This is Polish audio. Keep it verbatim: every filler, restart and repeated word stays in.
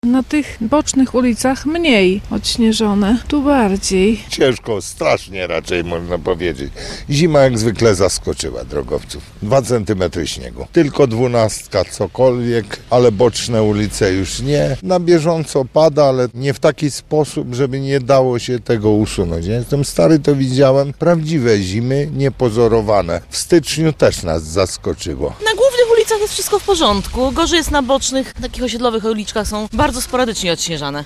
Na tych bocznych ulicach mniej odśnieżone, tu bardziej. Ciężko, strasznie raczej można powiedzieć. Zima jak zwykle zaskoczyła drogowców. Dwa centymetry śniegu. Tylko dwunastka cokolwiek, ale boczne ulice już nie. Na bieżąco pada, ale nie w taki sposób, żeby nie dało się tego usunąć. Ja jestem stary, to widziałem prawdziwe zimy, niepozorowane. W styczniu też nas zaskoczyło. Na głównych ulicach jest wszystko w porządku. Gorzej jest na bocznych, takich osiedlowych uliczkach są bardzo sporadycznie odśnieżane.